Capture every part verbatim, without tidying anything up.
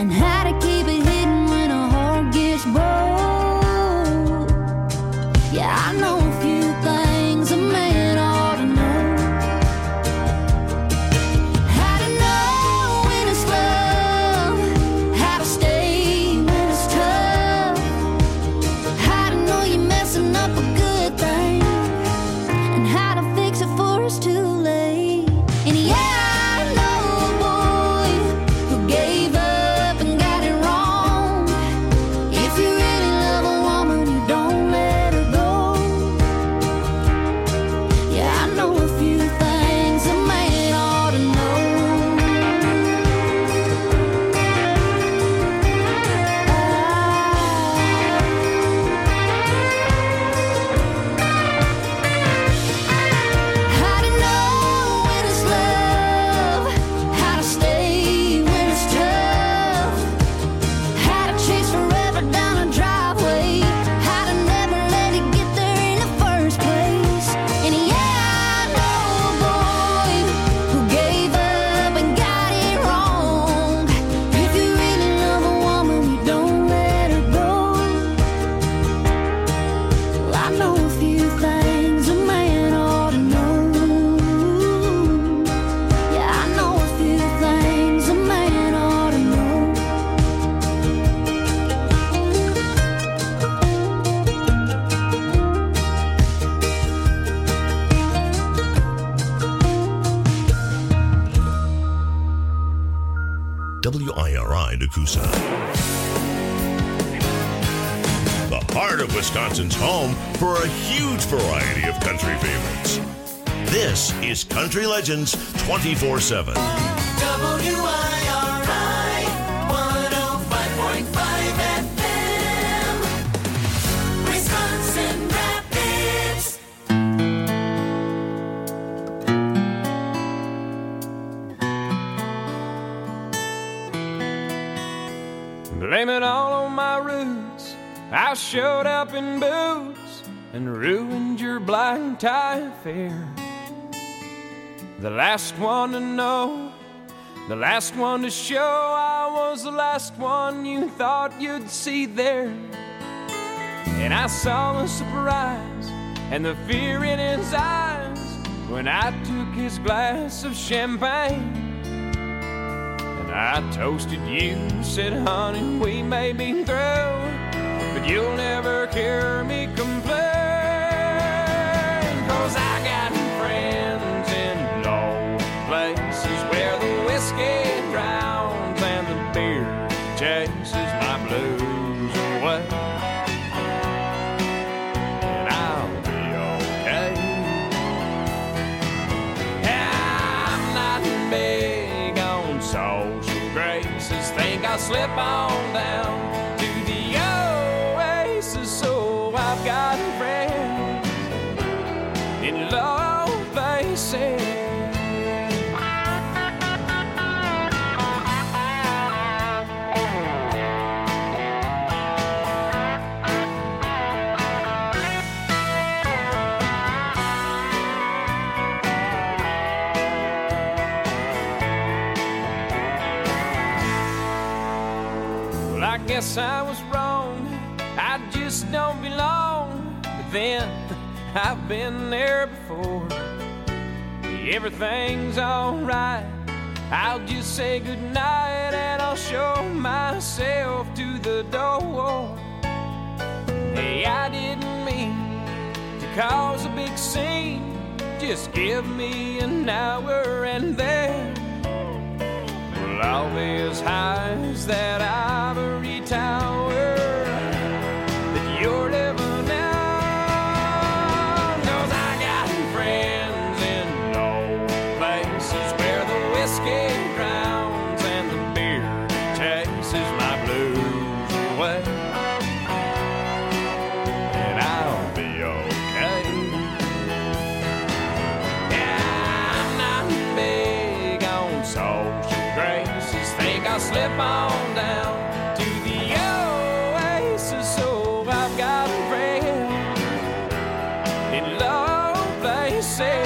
and how to keep it hidden when a heart gets broke. Yeah, I know a few things a man ought to know. How to know when it's love, how to stay when it's tough, how to know you're messing up a good thing, and how to fix it before it's too late. And yeah, I know a boy who gave up and got it wrong. If you really love a woman, you don't let her go. Yeah, I know a few things a man ought to know. How to know when it's love, how to stay when it's tough, how to chase forever down a driveway, how to never let it get there in the first place. And yeah, I know a boy who gave up and got it wrong. If you really love a woman, you don't let her go. Well, I know a few things a man ought to know. Yeah, I know a few things a man ought to know. W I R I Nakusa. The heart of Wisconsin's home for a huge variety of country favorites. This is Country Legends twenty-four seven. W I R I one oh five point five F M, Wisconsin Rapids. Blame it all on my roots. I showed up in boots and ruined your black tie affair. The last one to know, the last one to show, I was the last one you thought you'd see there. And I saw the surprise and the fear in his eyes when I took his glass of champagne. I toasted you, said, honey, we may be through, but you'll never hear me complain. Cause I got friends in low places where the whiskey drowns and the beer chases my blues away. And I'll be okay. I'm not big on social graces. Think I'll slip on down to the oasis. So I've got friends in low places. Well, I guess I was wrong. I just don't belong. But then I've been there before. Everything's alright. I'll just say goodnight and I'll show myself to the door. Hey, I didn't mean to cause a big scene. Just give me an hour and then we'll all be as high as that ivory tower that you're living on. 'Cause I got friends in low places where the whiskey drowns and the beer chases my blues away. And I'll be okay. Yeah, I'm not big on social graces. Think I'll slip on down to the oasis. So I've got friends in low places.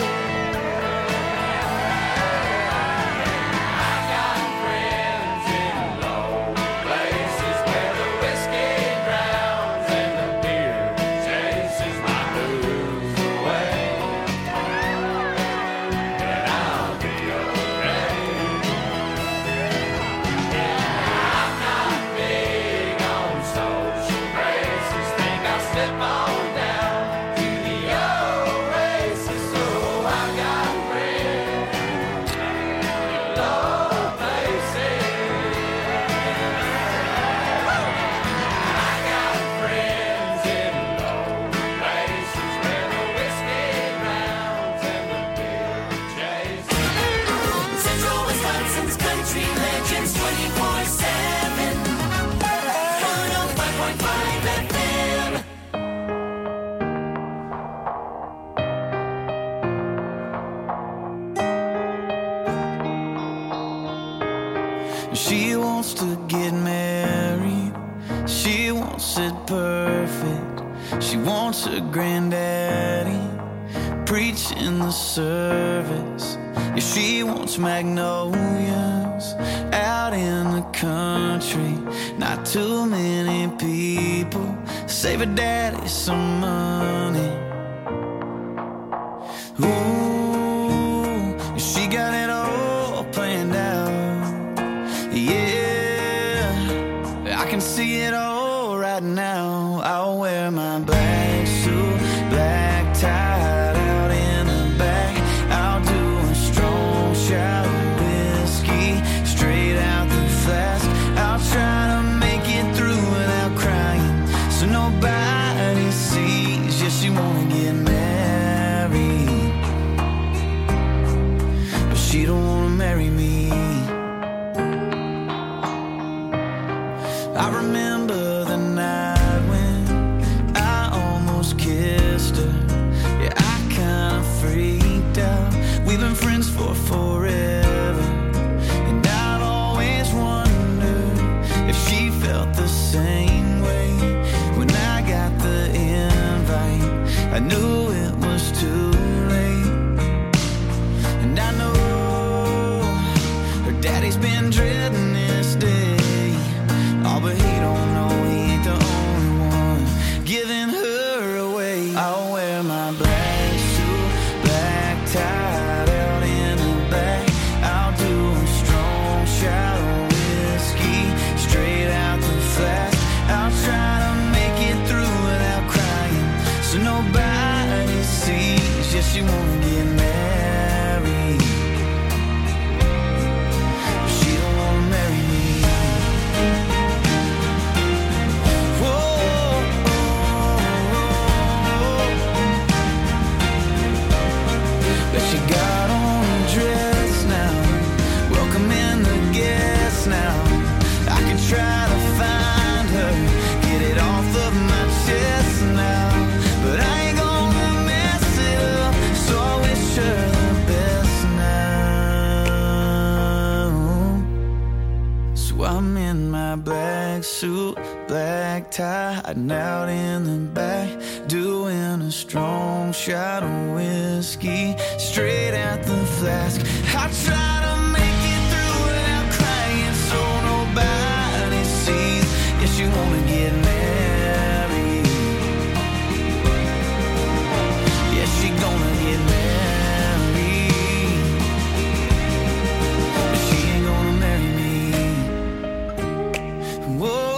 I've got friends in low She wants to get married. She wants it perfect. She wants her granddaddy preaching the service. Yeah, she wants magnolias out in the country. Not too many people. Save her daddy some money. Ooh, she got it all planned out. Yeah, I can see it all right now. I'll wear my black suit, black tie out in the back. I'll do a strong shot of whiskey straight out the flask. I'll try to make it through without crying, so nobody sees. Yeah, she wanna get married, but she don't wanna marry me. I remember the night when I almost kissed her. Yeah, I kinda freaked out. We've been friends for forever, and I'd always wondered if she felt the same way. When I got the invite, I knew it was too late. And I know her daddy's been dreading this day. Oh, but he don't know he ain't the only one giving her away. I'll wear my black suit, black tie out in the back. I'll do a strong shot of whiskey straight out the flask. I'll try to make it through without crying, so nobody sees. Yeah, she wanna get married, but she don't wanna marry me. She got on a dress now, welcoming the guests now. I can try to find her, get it off of my chest now, but I ain't gonna mess it up, so I wish her the best now. So I'm in my black suit, black tie, hiding out in the back, doing a strong shot of whiskey straight out the flask. I try to make it through without crying, so nobody sees. Yeah, she wanna get married. Yeah, she gonna get married, but she ain't gonna marry me. Whoa.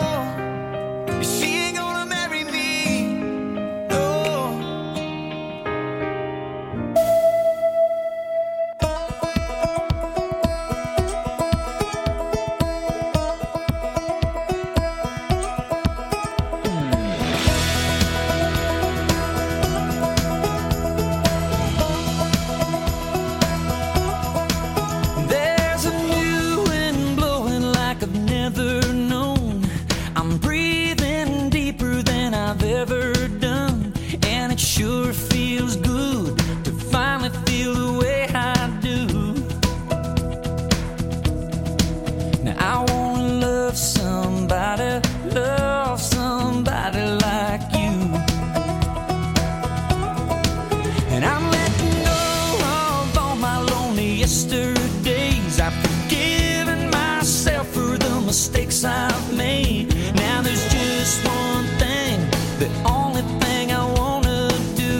Mistakes I've made. Now there's just one thing, the only thing I wanna do.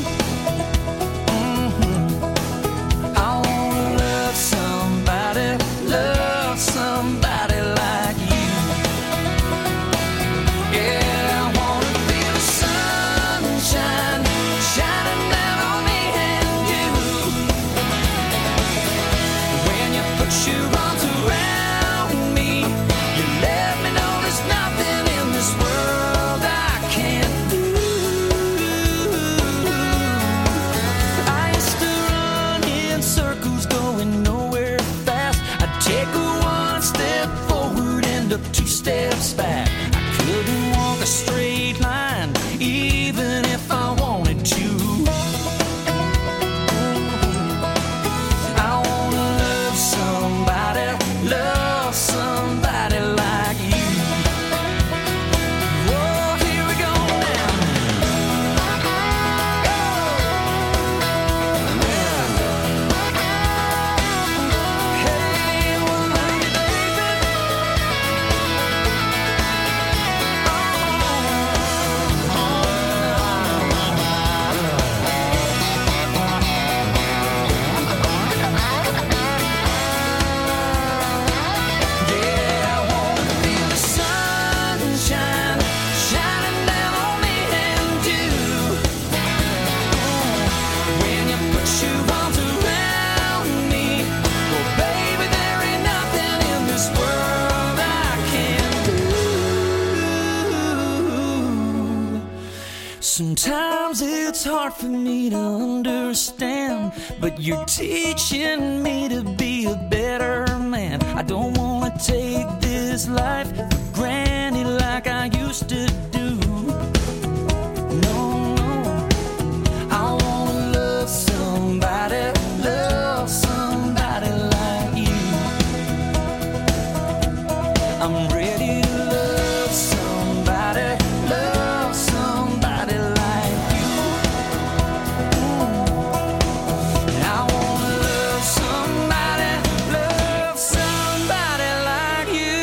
Mm-hmm. I wanna love somebody, love somebody like you. Yeah, I wanna feel the sunshine shining down on me and you. When you put your arms around me, let me know there's nothing in this world I can't do. I used to run in circles going nowhere fast. I'd take one step forward and up two steps back. I couldn't walk a straight line even if I wanted to. I wanna love somebody, love Sometimes it's hard for me to understand, but you're teaching me to be a better man. I don't wanna take this life for granted like I used to do. No, no, I wanna love somebody, love somebody like you. I'm ready to love somebody, love somebody like you. Mm. I wanna love somebody, love somebody like you.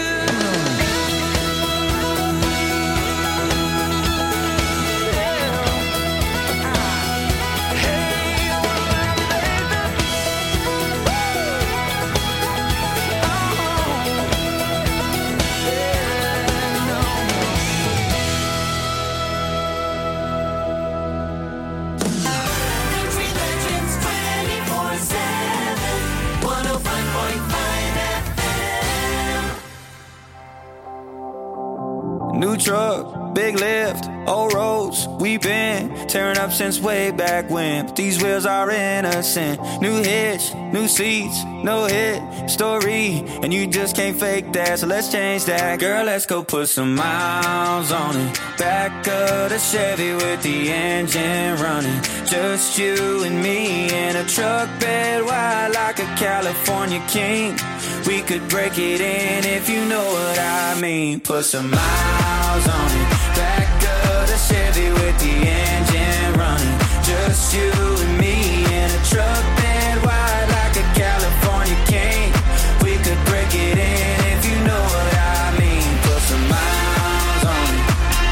Country Legends twenty-four seven, one oh five point five F M. New truck, big lift, old roads, we been tearing up since way back when. But these wheels are innocent. New hitch, new seats, no hit story, and you just can't fake that. So let's change that, girl. Let's go put some miles on it. Back of the Chevy with the engine running. Just you and me in a truck bed wide like a California king. We could break it in if you know what I mean. Put some miles on it. Back of the Chevy with the engine running. Just you and me in a truck bed wide like a California king. We could break it in if you know what I mean. Put some miles on it.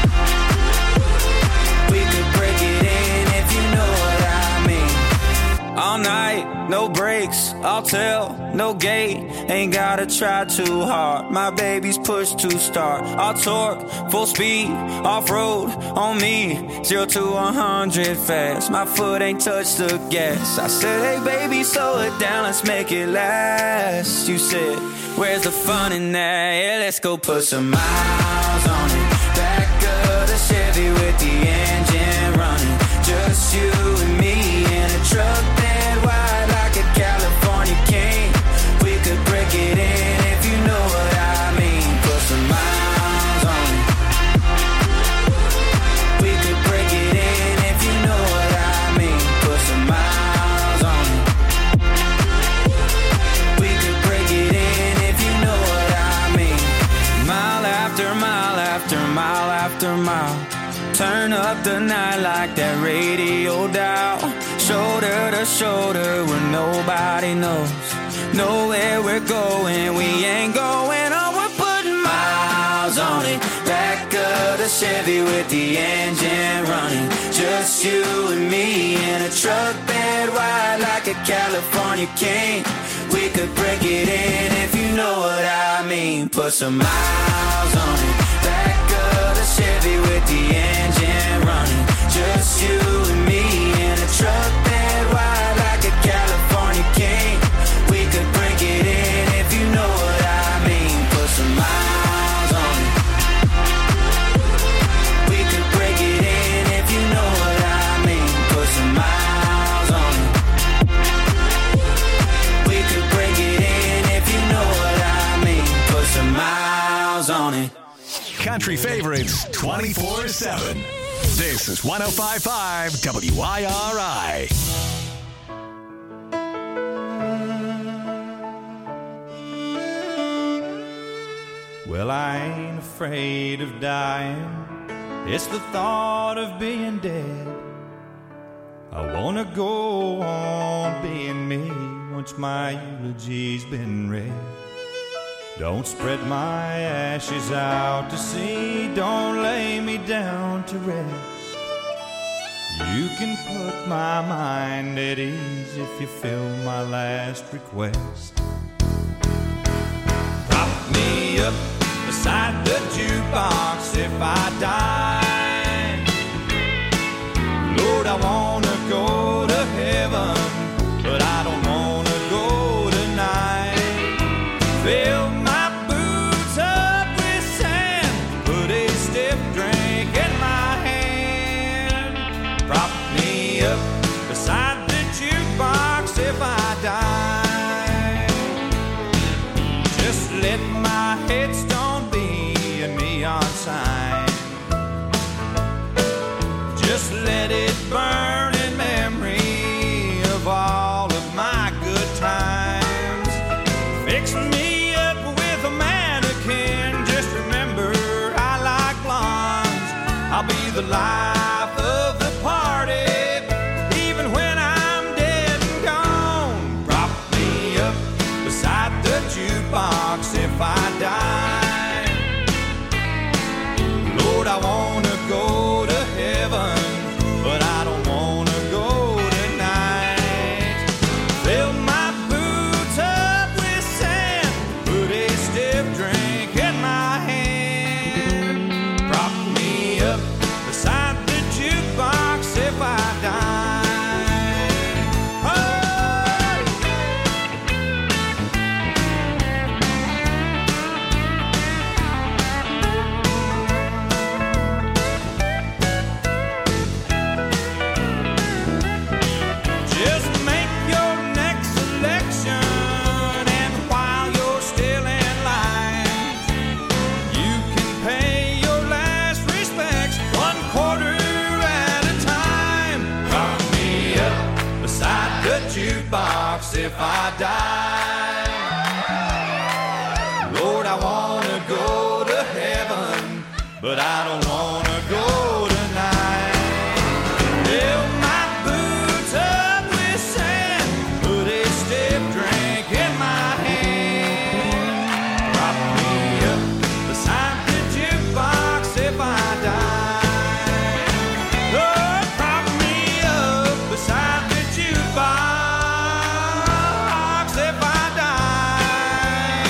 We could break it in if you know what I mean. All night, no brakes, I'll tell, no gate. Ain't gotta try too hard. My baby's push to start. I'll torque, full speed, off-road on me. Zero to one hundred fast. My foot ain't touched the gas. I said, hey baby, slow it down, let's make it last. You said, where's the fun in that? Yeah, let's go put some miles on it. Back of the Chevy with the engine running. Just you and me in a truck bed wide like a California king. We could break it in if you know what I mean. Put some miles on it. We could break it in if you know what I mean. Put some miles on it. We could break it in if you know what I mean. Mile after mile after mile after mile. Turn up the night like that radio dial. Shoulder to shoulder where nobody knows. Know where we're going, we ain't going on. We're putting miles on it. Back of the Chevy with the engine running. Just you and me in a truck bed wide like a California king. We could break it in if you know what I mean. Put some miles on it. Back of the Chevy with the engine running. Just you and me in a truck bed wide like a California king. We could break it in if you know what I mean. Put some miles on it. We could break it in if you know what I mean. Put some miles on it. We could break it in if you know what I mean. Put some miles on it. Country favorites twenty-four seven. This is one oh five point five W I R I. Well, I ain't afraid of dying. It's the thought of being dead. I wanna go on being me once my eulogy's been read. Don't spread my ashes out to sea. Don't lay me down to rest. You can put my mind at ease if you fill my last request. Prop me up beside the jukebox if I die. Lord, I wanna go to heaven, but I don't wanna go tonight. Fill my boots up with sand, put a stiff drink in my hand. Just let my headstone be a neon sign. Just let it burn in memory of all of my good times. Fix me up with a mannequin. Just remember I like blondes. I'll be the life of the party, even when I'm dead and gone. Prop me up beside the jukebox if I die. Lord, I wanna go to heaven, but I don't wanna go tonight. Fill my boots up with sand, put a stiff drink in my hand. Prop me up beside the jukebox if I die. Oh, just make your next selection, and while you're still in line, you can pay your last respects one quarter at a time. Prop me up beside the jukebox if I die. Lord, I wanna go to heaven, but I don't wanna go tonight. Fill my boots up with sand, put a stiff drink in my hand. Prop me up beside the jukebox if I die. Lord, prop me up beside the jukebox if I die.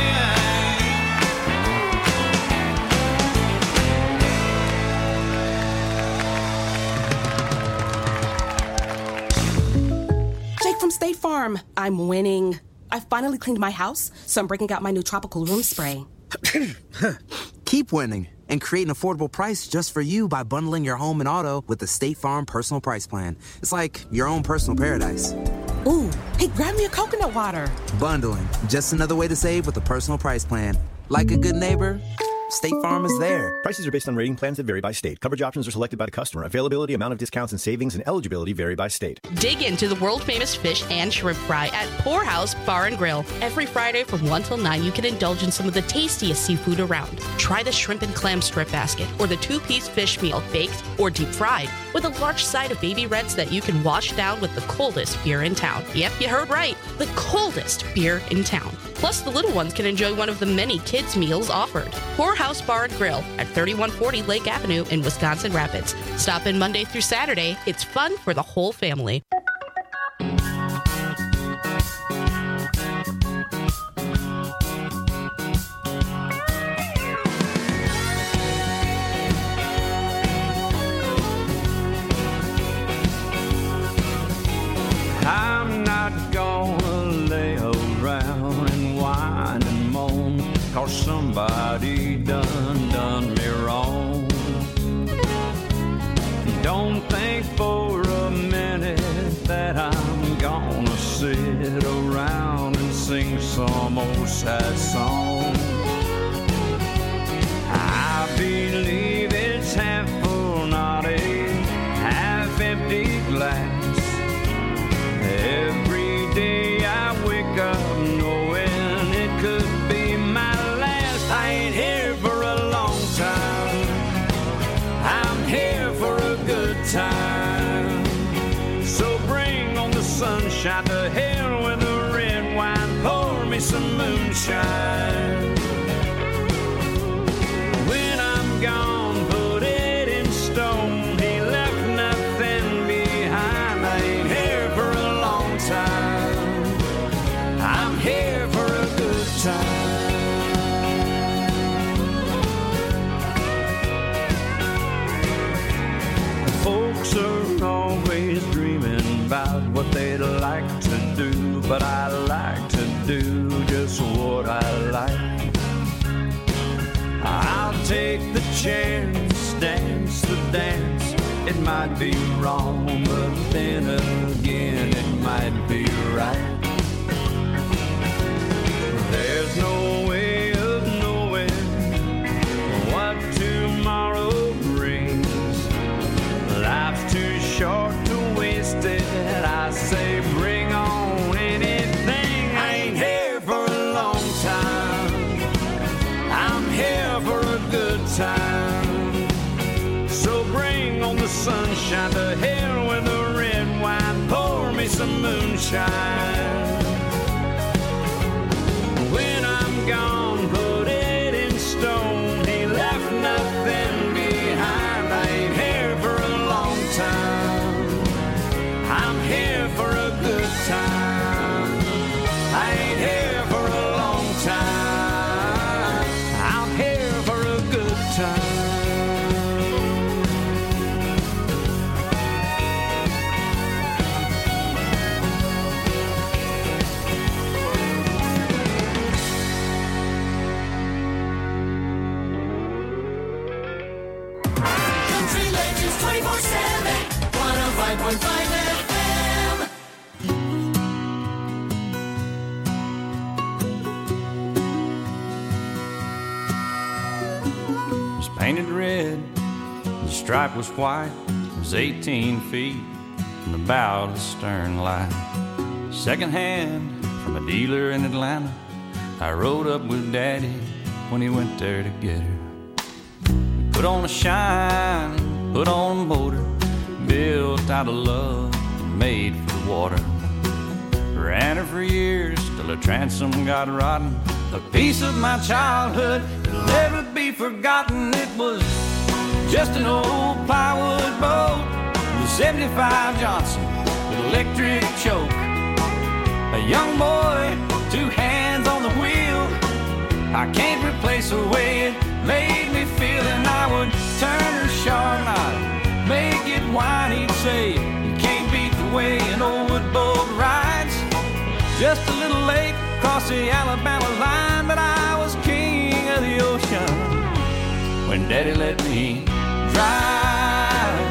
Jake from State Farm. I'm winning. I finally cleaned my house, so I'm breaking out my new tropical room spray. Keep winning and create an affordable price just for you by bundling your home and auto with the State Farm Personal Price Plan. It's like your own personal paradise. Ooh, hey, grab me a coconut water. Bundling, just another way to save with a personal price plan. Like a good neighbor, State Farm is there. Prices are based on rating plans that vary by state. Coverage options are selected by the customer. Availability, amount of discounts and savings, and eligibility vary by state. Dig into the world-famous fish and shrimp fry at Poorhouse Bar and Grill. Every Friday from one till nine, you can indulge in some of the tastiest seafood around. Try the shrimp and clam strip basket or the two-piece fish meal, baked or deep fried, with a large side of baby reds that you can wash down with the coldest beer in town. Yep, you heard right. The coldest beer in town. Plus, the little ones can enjoy one of the many kids' meals offered. Poorhouse Bar and Grill at thirty-one forty Lake Avenue in Wisconsin Rapids. Stop in Monday through Saturday. It's fun for the whole family. I'm not gonna lay around and whine and moan, 'cause somebody done done me wrong. Don't think for a minute that I'm gonna sit around and sing some old sad song. I believe it's half full, not a half empty glass. Every day I wake up knowing it could be my last. I ain't here for a long time, I'm here for a good time. So bring on the sunshine, to hell with the red wine, pour me some moonshine. When I'm gone, put it in stone, he left nothing behind. I ain't here for a long time, I'm here for a good time. Folks are always dreaming about what they'd like to do, but I like to do just what I like. I'll take the chance, dance the dance. It might be wrong, but then again it might be right. There's no shine. When I'm gone, put it in stone. He left nothing behind. I ain't here for a long time. I'm here for a good time. I ain't here for a long time. I'm here for a good time. Country Legends twenty-four seven, one oh five point five F M. It was painted red, the stripe was white. It was eighteen feet from the bow to the stern line. Second hand from a dealer in Atlanta. I rode up with Daddy when he went there to get her. Put on a shine, put on a motor, built out of love, made for the water. Ran her for years till her transom got rotten. A piece of my childhood that'll never be forgotten. It was just an old plywood boat with a seventy-five Johnson with electric choke. A young boy, two hands on the wheel. I can't replace the way it made me feel. And I would turn her sharp and I'd make it whine. He'd say, you can't beat the way an old wood boat rides. Just a little lake across the Alabama line, but I was king of the ocean when Daddy let me drive.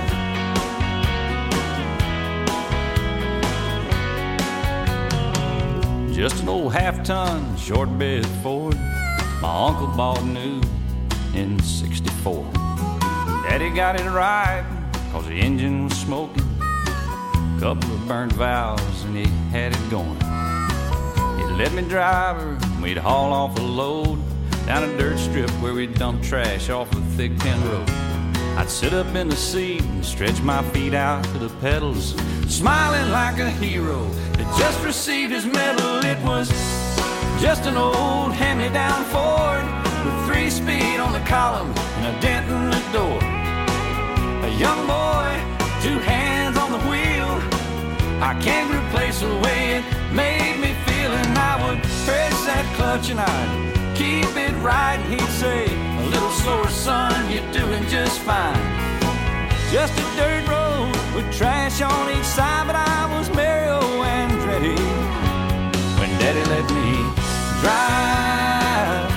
Just an old half-ton short bed Ford my uncle bought new in sixty-four. Daddy got it right cause the engine was smoking. Couple of burnt valves and he had it going. He'd let me drive her and we'd haul off a load down a dirt strip where we'd dump trash off a thick tin road. I'd sit up in the seat and stretch my feet out to the pedals, smiling like a hero that just received his medal. It was just an old hand-me-down Ford with three speed on the column and a dent in the door. A young boy, two hands on the wheel. I can't replace the way it made me feel. And I would press that clutch and I'd keep it right. And he'd say, a little slower, son, you're doing just fine. Just a dirt road with trash on each side, but I was Mario Andretti when Daddy let me drive.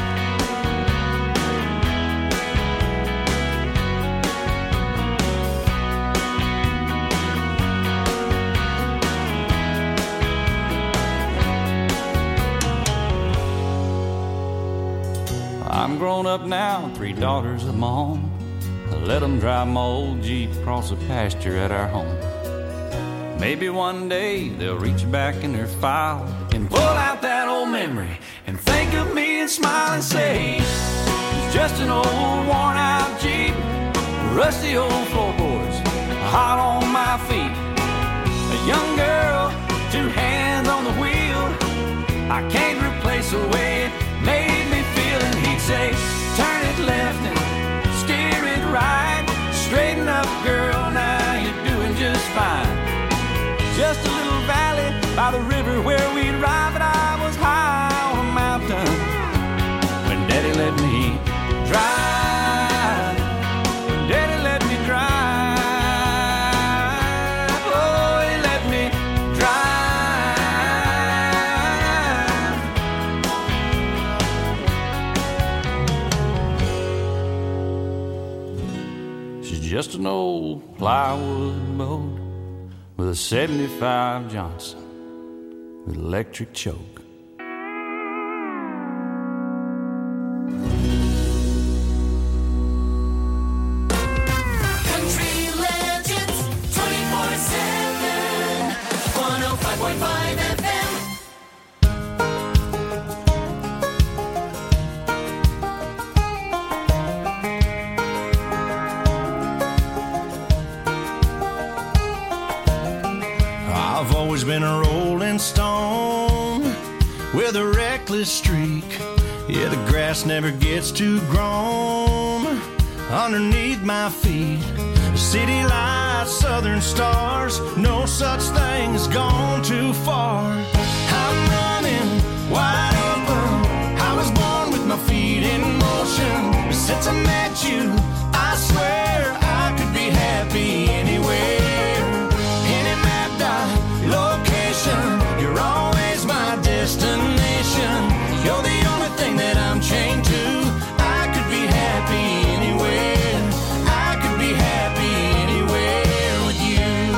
I'm grown up now, three daughters of my own. I let them drive my old Jeep across the pasture at our home. Maybe one day they'll reach back in their file and pull out that old memory and think of me and smile and say, it's just an old worn out Jeep, rusty old floorboards, hot on my feet. A young girl, two hands on the wheel. I can't replace the way it made me feel. And he'd say, turn it left and steer it right. Straighten up, girl, now you're doing just fine. Just a little valley by the river where we'd ride, but I was high on a mountain when Daddy let me drive. When Daddy let me drive. Oh, he let me drive. She's just an old plywood boat with a seventy-five Johnson with electric choke. Country Legends twenty-four seven, one oh five point five F M. I've always been a rolling with a reckless streak. Yeah, the grass never gets too grown underneath my feet. City lights, southern stars, no such thing as gone too far. I'm running wide open. I was born with my feet in motion. Since I met you, I swear I could be happy anywhere. Any mapped out location, you're always my destination. You're the only thing that I'm chained to. I could be happy anywhere. I could be happy anywhere with you.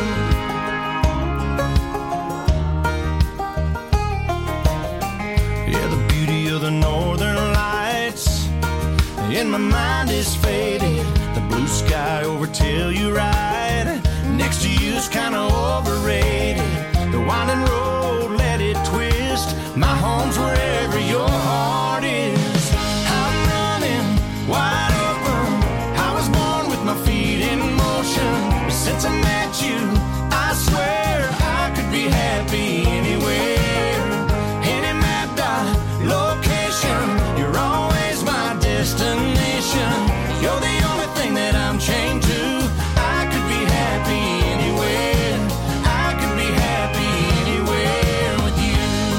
Yeah, the beauty of the northern lights in my mind is faded. The blue sky over Telluride next to you's kinda overrated. The winding road, let it twist. My home's wherever your heart is. I'm running wide open. I was born with my feet in motion. Since I met you, I swear I could be happy anywhere. Any mapped out location, you're always my destination. You're the only thing that I'm chained to. I could be happy anywhere. I could be happy anywhere with you.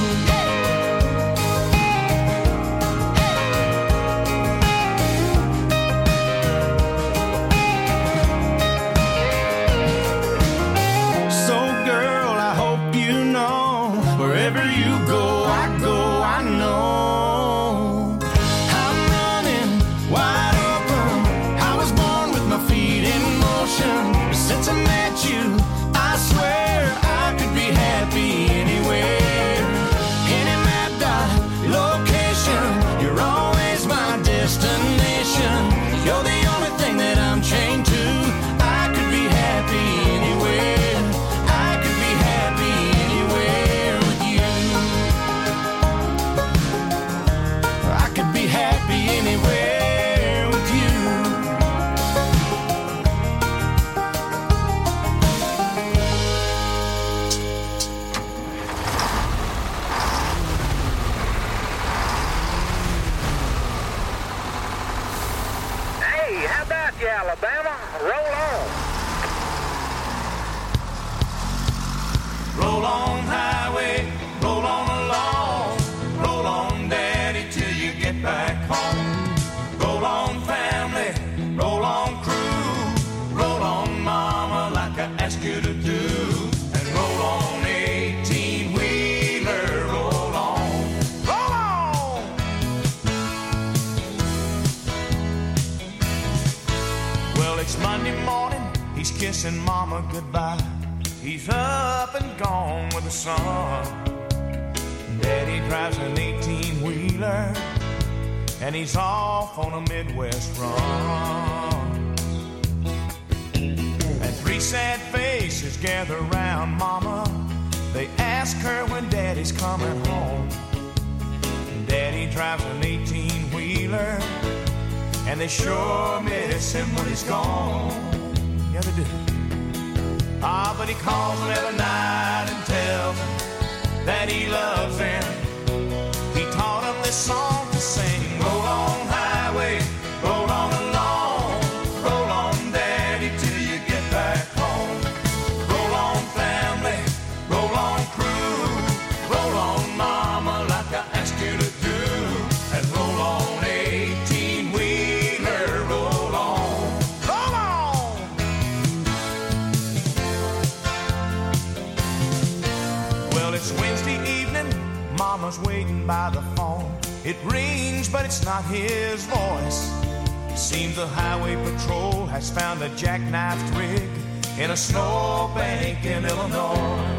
So girl, I hope you know, wherever you go, I go, I know. I'm running wide open. I was born with my feet in motion. Since I met you, I swear I could be happy anywhere. Any mapped out location, you're always my destination. You're the only thing that I'm chained to. I could be happy anywhere. I could be happy anywhere with you. I could be happy anywhere with you. Hey, how about you, Alabama? Roll on. Roll on, highway, roll on along. Roll on, daddy, till you get back home. Roll on, family, roll on, crew. Roll on, mama, like I asked you to do. And roll on, eighteen-wheeler, roll on. Roll on! Well, it's Monday morning, he's kissing mama goodbye. He's up and gone with the sun. Daddy drives an eighteen-wheeler, and he's off on a Midwest run. And three sad faces gather around mama. They ask her when daddy's coming home. Daddy drives an eighteen-wheeler, and they sure miss him when he's gone. Yeah, they do. Ah, but he calls them every night and tells them that he loves them. He taught them this song to sing. Roll on, highway, roll on along. Roll on, daddy, till you get back home. Roll on, family, roll on, crew. Roll on, mama, like I asked you to do. And roll on, eighteen-wheeler, roll on. Roll on! Well, it's Wednesday evening, mama's waiting by the phone. It rings, but it's not his voice. Seems the highway patrol has found a jackknifed rig in a snowbank in Illinois.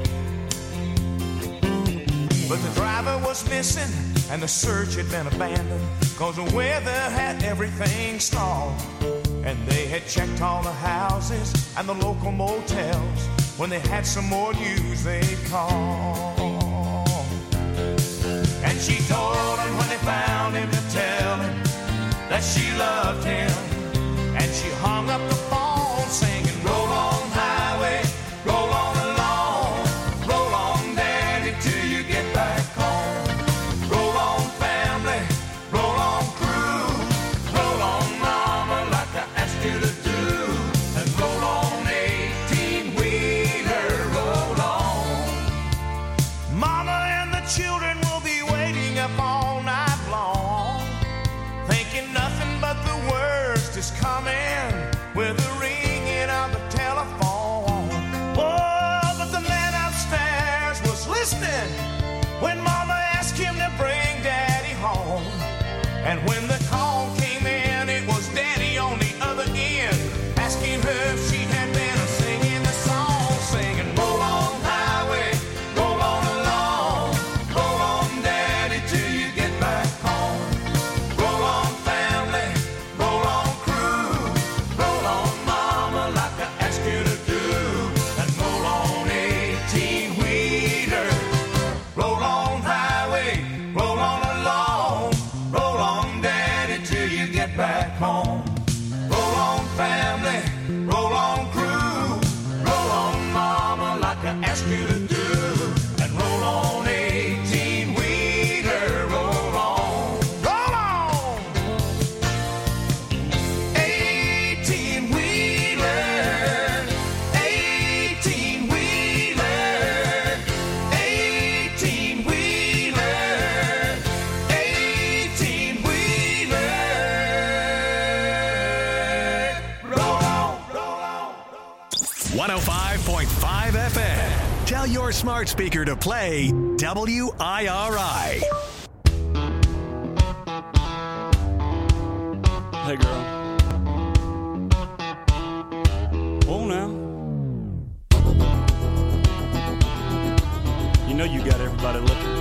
But the driver was missing and the search had been abandoned, 'cause the weather had everything stalled. And they had checked all the houses and the local motels. When they had some more news, they'd call. And she told him when they found him to tell him that she loved him. And she hung up the phone singing, roll on, highway, roll on along. Roll on, daddy, till you get back home. And when the call came in, it was Daddy on the other end, asking her if she had been singing the song, singing, roll on highway, roll on along, roll on Daddy till you get back home. Roll on family, roll on crew, roll on mama like I asked you to do, and roll on eighteen-wheeler, roll on highway, roll on along, roll on Daddy till you get back home. Roll on family, roll on crew, roll on mama like I asked you to do, and roll on eighteen-wheeler, roll on, roll on. eighteen-wheeler, eighteen-wheeler, eighteen-wheeler, eighteen-wheeler, roll on, roll on. one oh five point five F M. Tell your smart speaker to play W I R I. Hey, girl. Oh, now. You know you got everybody looking.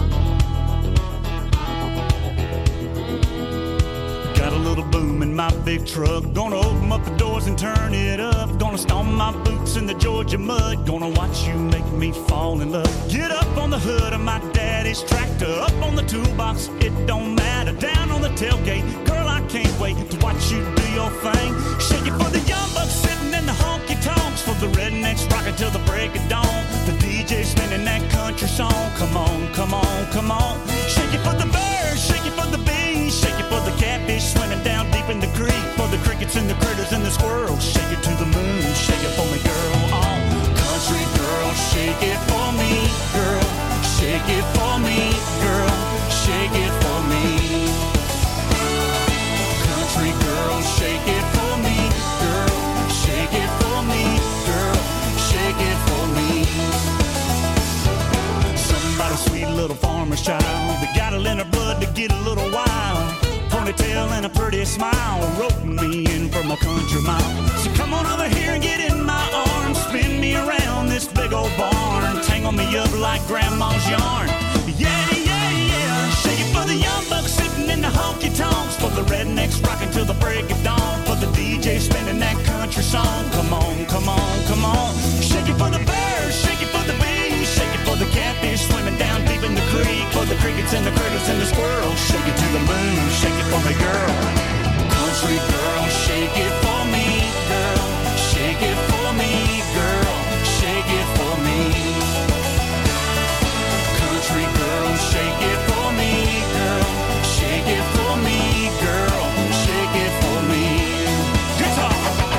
Got a little boom in my big truck. Gonna open up the doors and turn it up. Gonna stomp my boots in the Georgia mud. Gonna watch you make me fall in love. Get up on the hood of my daddy's tractor. Up on the toolbox, it don't matter. Down on the tailgate, girl, I can't wait to watch you do your thing. Shake it for the young bucks sitting in the honky tonks. For the rednecks rocking till the break of dawn. The D J spinning that country song. Come on, come on, come on. Shake it for the birds, shake it for the bees. Shake it for the catfish swimming down deep in the creek. For the crickets and the critters and the squirrels. Shake it to the moon, shake it for me, girl. Oh, country girl, shake it for me, girl. Shake it for me, girl. Shake it for me. Country girl, shake it for me, girl. Shake it for me, girl. Shake it for me. Somebody sweet little farmer's child. They got it in her blood to get a little wild. Ponytail and a pretty smile, roping me in from a country mile. So come on over here and get in my arms, spin me around this big old barn, tangle me up like grandma's yarn. Yeah, yeah, yeah. Shake it for the young bucks sitting in the honky tonks, for the rednecks rocking till the break of dawn, for the D J spinning that country song. Come on, come on, come on. Shake it for the birds, shake it for the bees, shake it for the catfish swimming down deep in the creek, for the crickets and the critters and the squirrels. Shake it to the moon, shake it for me, girl. Country girl, shake it for me, girl. Shake it for me, girl. Shake it for me. Country girl, shake it for me, girl. Shake it for me, girl. Shake it for me. Guitar.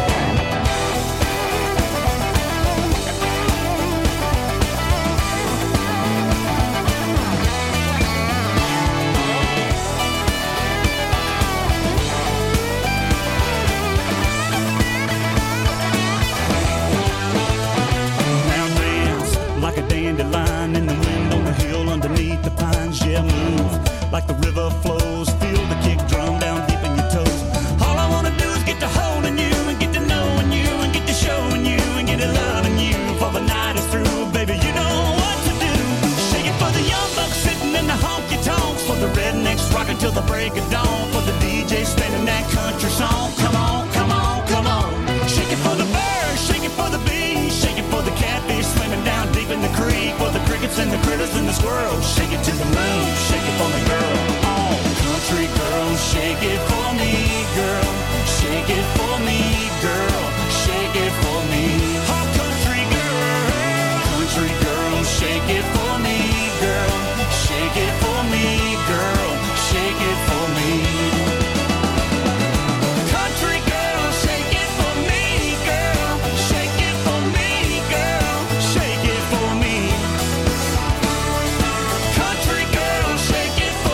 Like a dandelion in the wind on the hill underneath the pines. Yeah, move like the river flows. Feel the kick drum down deep in your toes. All I wanna do is get to holding you and get to knowing you and get to showing you and get to loving you. For the night is through, baby, you know what to do. Shake it for the young bucks sitting in the honky tonks, for the rednecks rocking till the break of dawn, for the D J spinning that country song. Come on, come on, come on. Shake it for the birds, shake it for the bees, shake it for the catfish swimming down deep in the creek, for the crickets and the critters and the squirrels. Shake it to the moon, shake it for me, girl. Oh, country girl, shake it for me, girl. Shake it for me, girl. Shake it for me. Oh, country girl, country girl, shake it for me, girl. Shake it for me, girl. Shake it for me. Country girl, shake it for me, girl. Shake it for me, girl. Shake it for me. Country girl, shake it for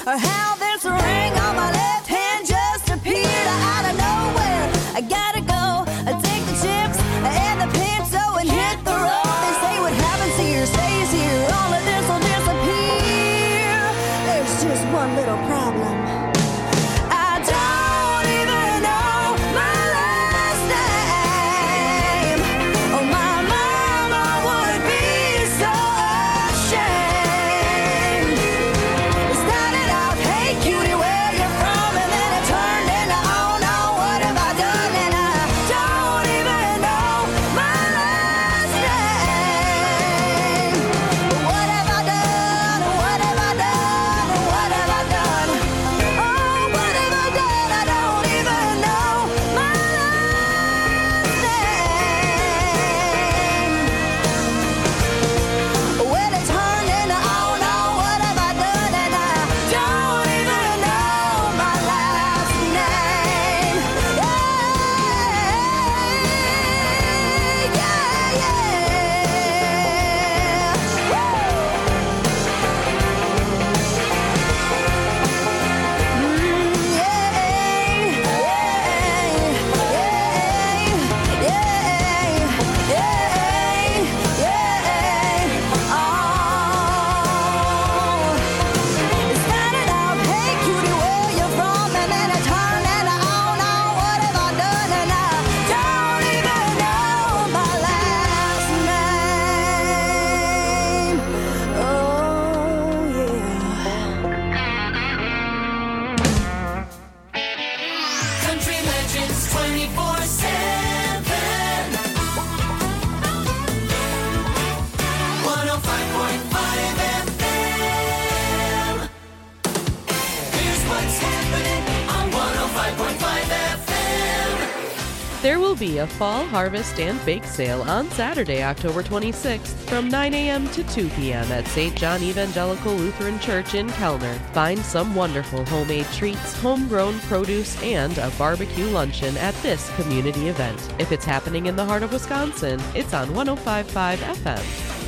or how this ring on my left hand just appeared out of nowhere. I gotta go, I take the chips and the pencil and hit the road. They say what happens here stays here, all of this will disappear. There's just one little problem. I don't even know my last name. Oh, my mama would be so ashamed. It started out, hey cutie, where you from? And then it turned into, oh no, what have I done? And I don't even know my last name. What have I done? What have I done? What have I done? Oh, what have I done? I don't even know my last name. Well, it turned into, oh no, what have I done? And I don't even know my last name. Yeah, It started out, hey cutie, where you from? And then it turned into, oh no, what have I done? And I don't even know my last name. Oh yeah. Country Legends twenty-four seven. one oh five point five F M. Here's what's happening on one oh five point five F M. There will be a fall harvest and bake sale on Saturday, October twenty-sixth from nine a.m. to two p.m. at Saint John Evangelical Lutheran Church in Kellner. Find some wonderful homemade treats, homegrown produce, and a barbecue luncheon at this community event. If it's happening in the heart of Wisconsin, it's on one oh five point five F M.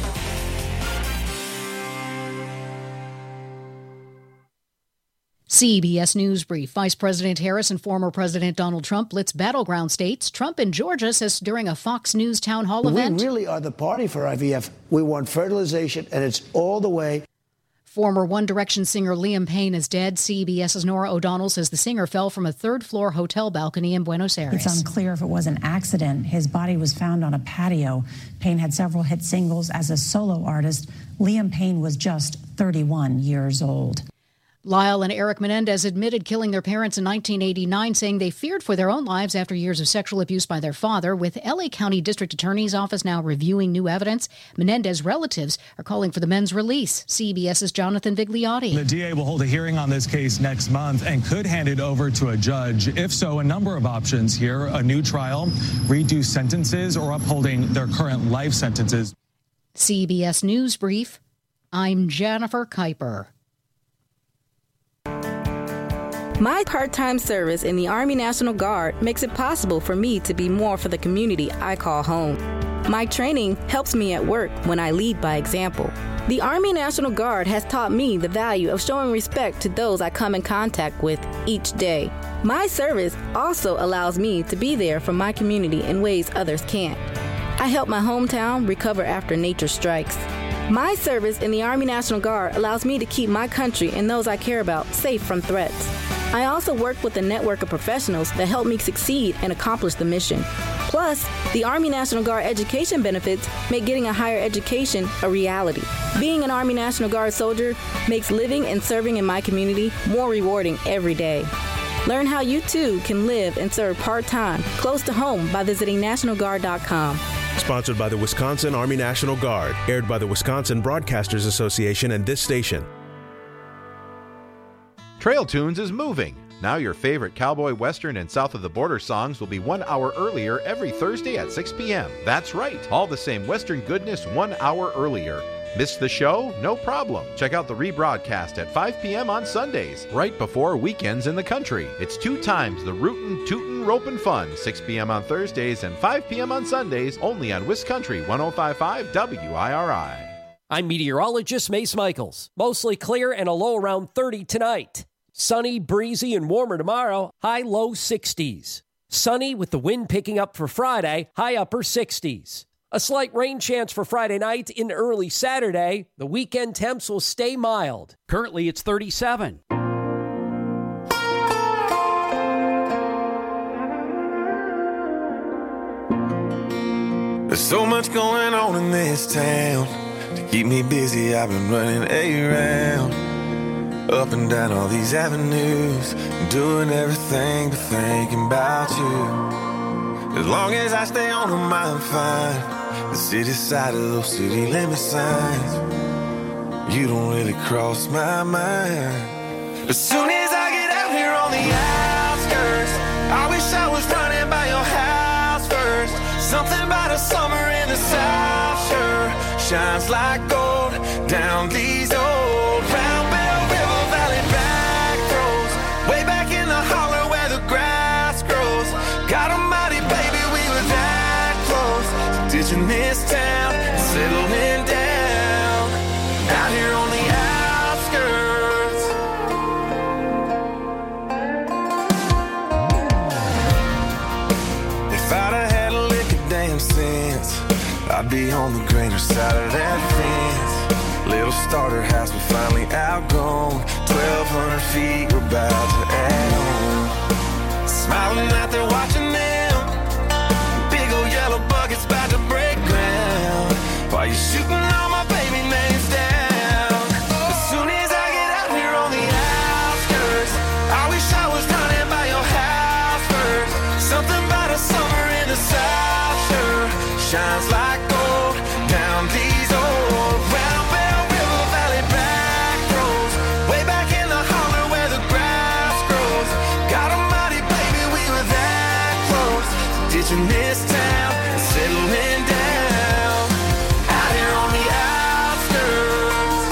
C B S News Brief. Vice President Harris and former President Donald Trump blitz battleground states. Trump in Georgia says during a Fox News town hall event. We really are the party for I V F. We want fertilization, and it's all the way. Former One Direction singer Liam Payne is dead. CBS's Nora O'Donnell says the singer fell from a third-floor hotel balcony in Buenos Aires. It's unclear if it was an accident. His body was found on a patio. Payne had several hit singles as a solo artist. Liam Payne was just thirty-one years old. Lyle and Eric Menendez admitted killing their parents in nineteen eighty-nine, saying they feared for their own lives after years of sexual abuse by their father. With L A County District Attorney's Office now reviewing new evidence, Menendez relatives are calling for the men's release. CBS's Jonathan Vigliotti. The D A will hold a hearing on this case next month and could hand it over to a judge. If so, a number of options here: a new trial, reduced sentences, or upholding their current life sentences. C B S News Brief. I'm Jennifer Kuiper. My part-time service in the Army National Guard makes it possible for me to be more for the community I call home. My training helps me at work when I lead by example. The Army National Guard has taught me the value of showing respect to those I come in contact with each day. My service also allows me to be there for my community in ways others can't. I help my hometown recover after nature strikes. My service in the Army National Guard allows me to keep my country and those I care about safe from threats. I also work with a network of professionals that help me succeed and accomplish the mission. Plus, the Army National Guard education benefits make getting a higher education a reality. Being an Army National Guard soldier makes living and serving in my community more rewarding every day. Learn how you too can live and serve part-time close to home by visiting national guard dot com. Sponsored by the Wisconsin Army National Guard. Aired by the Wisconsin Broadcasters Association and this station. Trail Tunes is moving. Now your favorite cowboy, western, and south of the border songs will be one hour earlier every Thursday at six p.m. That's right, all the same western goodness one hour earlier. Missed the show? No problem. Check out the rebroadcast at five p.m. on Sundays, right before weekends in the country. It's two times the rootin', tootin', ropin' fun, six p.m. on Thursdays and five p.m. on Sundays, only on Wiscountry one oh five point five W I R I. I'm meteorologist Mace Michaels. Mostly clear and a low around thirty tonight. Sunny, breezy, and warmer tomorrow, high low sixties. Sunny with the wind picking up for Friday, high upper sixties. A slight rain chance for Friday night in early Saturday. The weekend temps will stay mild. Currently, it's thirty-seven. There's so much going on in this town. To keep me busy, I've been running around, up and down all these avenues, doing everything but thinking about you. As long as I stay on them, I'm fine. The city side of those city limit signs, you don't really cross my mind. As soon as I get out here on the outskirts, I wish I was running by your house first. Something about a summer in the South sure shines like gold down these old Round Bell River Valley back roads, way back in the holler where the grass grows. God almighty, baby, we were that close to ditching this town and settling down out here on the outskirts. If I'd have had a lick of damn sense, I'd be on the greener side of that fence. Little starter house we finally outgrown. Twelve hundred feet we're about to add on. Smiling out there watching them, big old yellow buckets about to break ground, while you're shooting all my baby names down. As soon as I get out here on the outskirts, I wish I was running by your house first. Something about a summer in the South sure shines like gold down these old Round Bell River Valley back roads, way back in the holler where the grass grows. God almighty, baby, we were that close to ditching this town and settling down out here on the outskirts.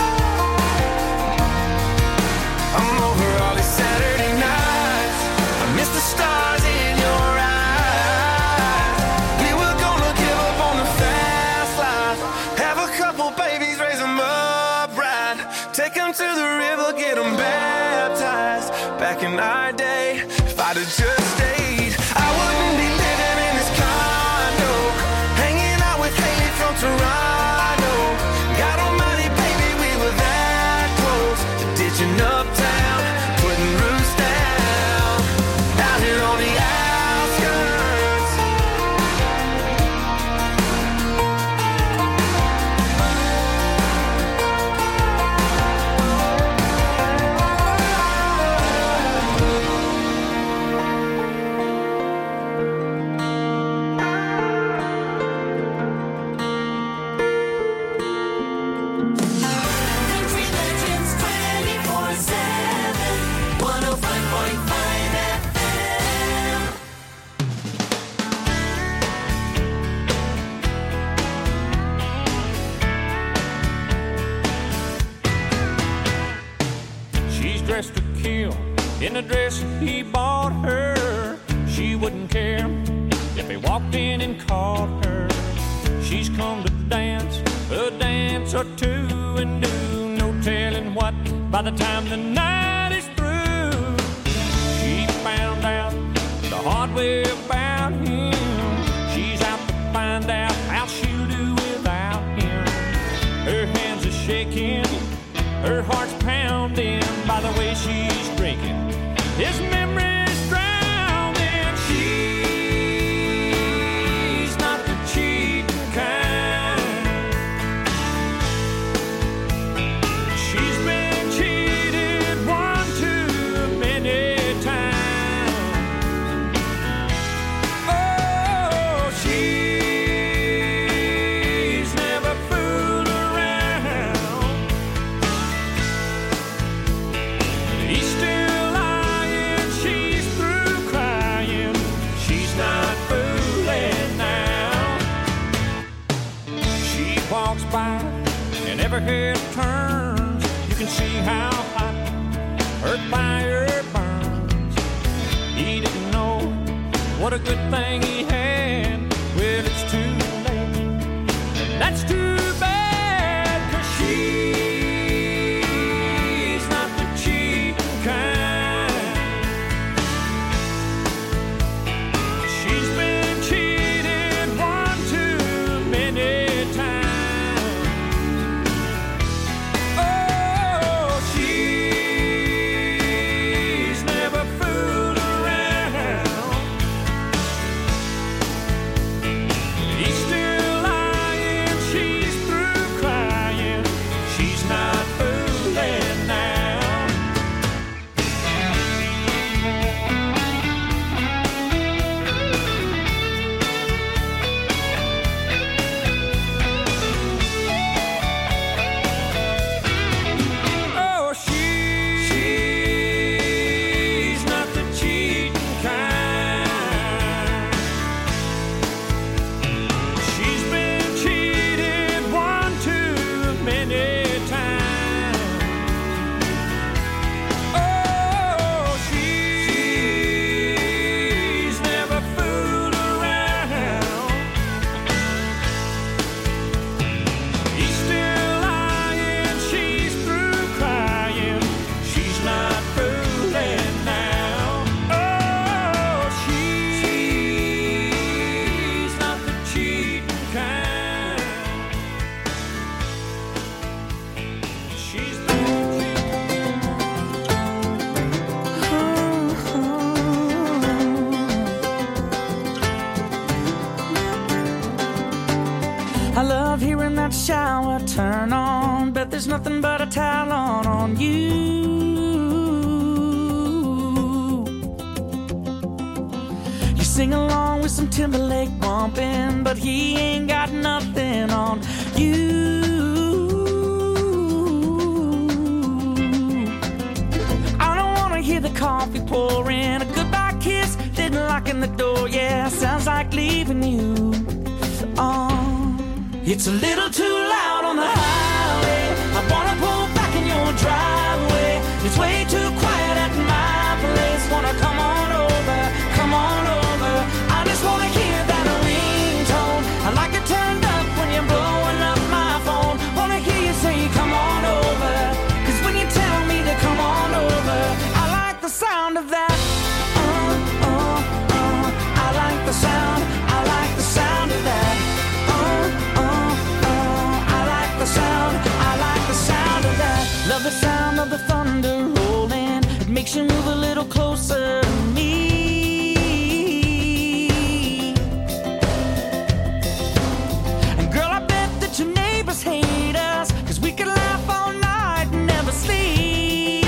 I'm over all these Saturday nights, I miss the stars in your eyes. We were gonna give up on the fast life, have a couple babies, raise them up right, take them to the river, get them baptized. Back in our day, if I'd have just stayed, I wouldn't be living in this condo, hanging out with Haley from Toronto. God almighty, baby, we were that close to ditching uptown, putting roots down out here on the outskirts. Country Legends twenty-four seven, one oh five point five F M. She's dressed to kill in a dress he bought her. She wouldn't care if he walked in and caught her. She's come to dance a dance or two and do no telling what by the time the night is through. She found out the hard way about him. She's out to find out how she'll do without him. Her hands are shaking, her heart's pounding by the way she's drinking. His memory's drowning. She's not the cheating kind. She's been cheated one too many times. Oh, she's never fooled around. He's still lying, she's through crying. She's not fooling now. She walks by and every head turns. You can see how hot her fire burns. He didn't know what a good thing he had. Well, it's too late, and that's too bad, 'cause I love hearing that shower turn on. Bet there's nothing but a towel on on you. You sing along with some Timberlake bumping, but he ain't got nothing on you. I don't wanna hear the coffee pouring, a goodbye kiss, then locking the door. Yeah, sounds like leaving you. Oh, it's a little too loud on the highway. I wanna pull back in your driveway. It's way too quiet at my place. Wanna come on over, come on over. I just wanna hear that ringtone. I like it turned up when you're blowing up my phone. Wanna hear you say come on over, 'cause when you tell me to come on over, I like the sound of that. Uh, uh, uh. I like the sound, I like the sound of that. Uh, uh, uh. I like the sound, I like the sound of that. Love the sound of the thunder rolling. It makes you move a little closer to me. And girl, I bet that your neighbors hate us, 'cause we can laugh all night and never sleep.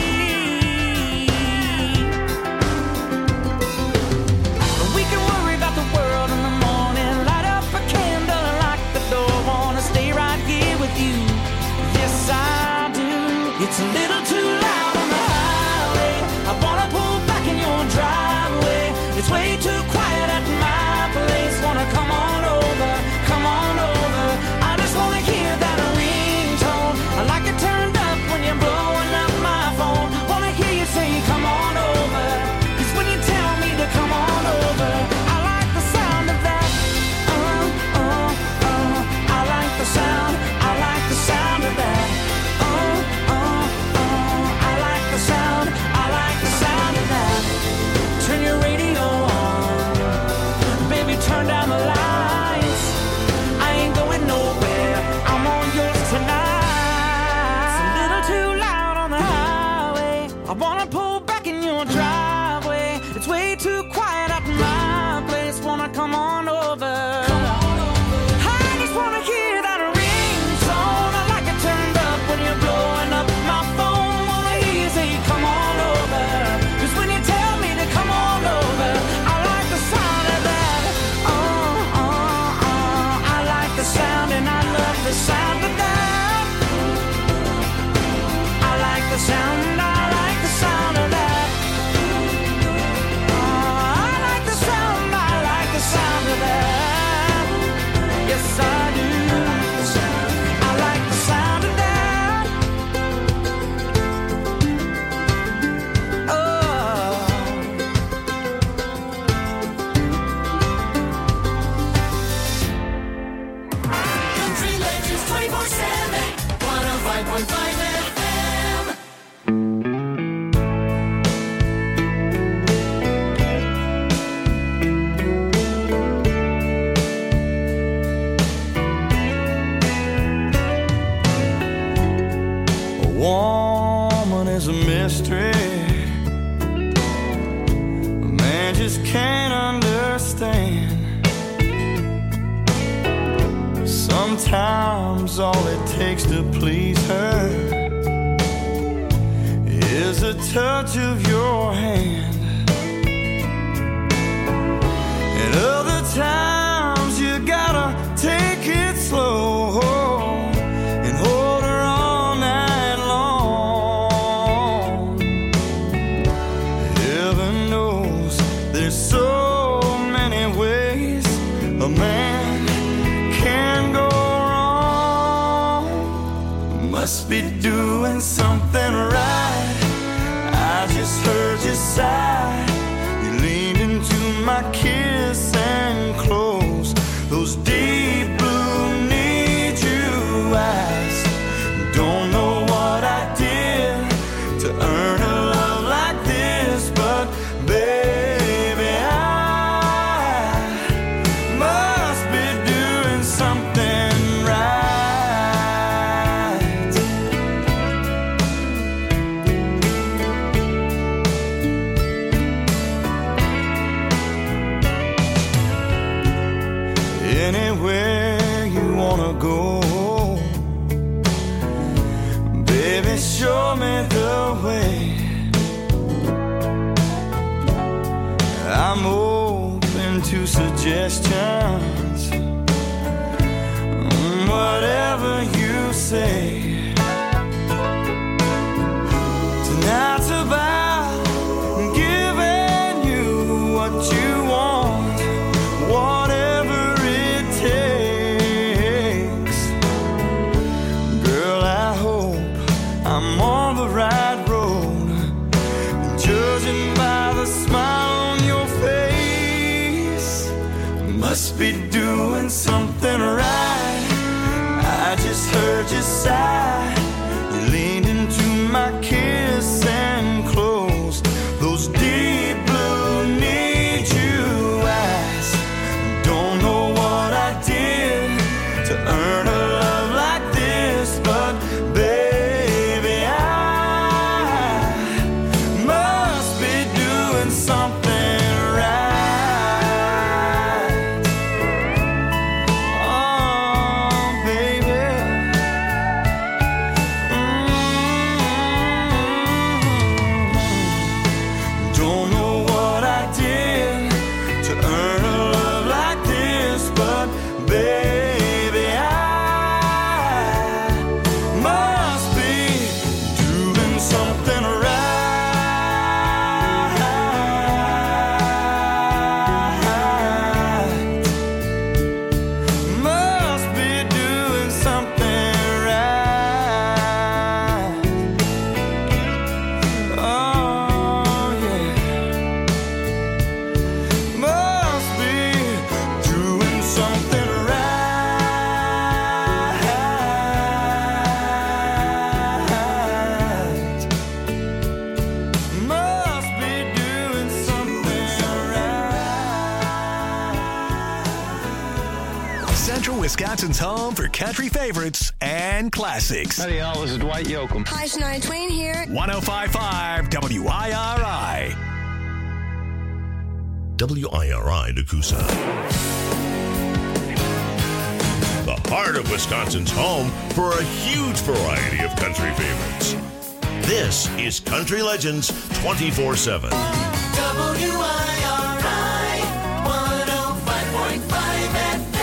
We can worry about the world in the morning, light up a candle and lock the door. Wanna stay right here with you. Yes, I do. It's a little too loud on the highway. I wanna pull back in your driveway. It's way too quiet at my place. Wanna come on over, come on over. I just wanna hear that ringtone. I like it turned up when you're blowing up my phone. Wanna hear you say come on over, 'cause when you tell me to come on over, I like the sound of that. Uh, uh, uh. I like the sound, I like the sound of that. Uh, uh, uh. I like the sound, I like the sound of that. Turn your radio on, baby, turn down the lights. I ain't going nowhere, I'm on yours tonight. It's a little too loud on the highway. I wanna pull back in your driveway. It's way too quiet at my place. Wanna come on over. I just wanna hear that ringtone. I like it turned up when you're blowing up my phone. Wanna hear you say come on over, 'cause when you tell me to come on over, I like the sound of that. Uh, uh, uh. I like the sound and I love the sound of that. I like the sound, I like the sound of that. Uh, I like the sound, I like the sound of that. Yes, I do. I like the sound of that. Oh. Country Legends twenty-four seven, one oh five point five F M. A woman is a mystery. A man just can't understand. Sometimes all it takes to please her is a touch of your hand. And other times you gotta take it slow and hold her all night long. Heaven knows there's so many ways a man can go wrong. Must be doing something right. I just heard you sigh. You leaned into my kiss and closed those deep blue need you eyes. Don't know what I did to earn a love like this, but baby, I must be doing something right. Anywhere wanna go. Baby, show me the way. I'm open to suggestions, whatever you say. Tonight's about giving you what you want, whatever it takes. Girl, I hope I'm on the right road, judging by the smile on your face. Must be doing something right. I just heard you sigh. You leaned into my kiss and closed those deep blue need you eyes. Don't know what I did to earn a love like this, but baby, I must be doing something right. Oh, baby. Don't know what I did to earn a love like this, but baby, I must be doing something right. Must be doing something right. Oh, yeah. Must be doing something right. Must be doing something right. Central Wisconsin's home for country favorites and classics. Howdy, y'all. This is Dwight Yoakam. Hi, Shania Twain here. one oh five point five W I R I. W I R I Nakusa. The heart of Wisconsin's home for a huge variety of country favorites. This is Country Legends twenty-four seven. W I R I one oh five point five F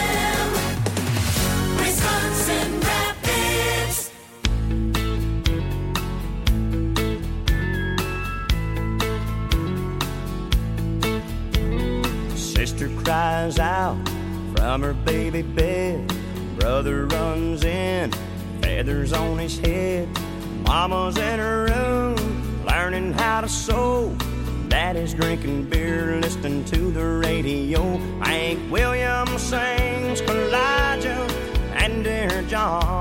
M, Wisconsin Rapids. Sister cries out from her baby bed. Brother runs in, feathers on his head. Mama's in her room, learning how to sew. Daddy's drinking beer, listening to the radio. Hank Williams sings Elijah and Dear John.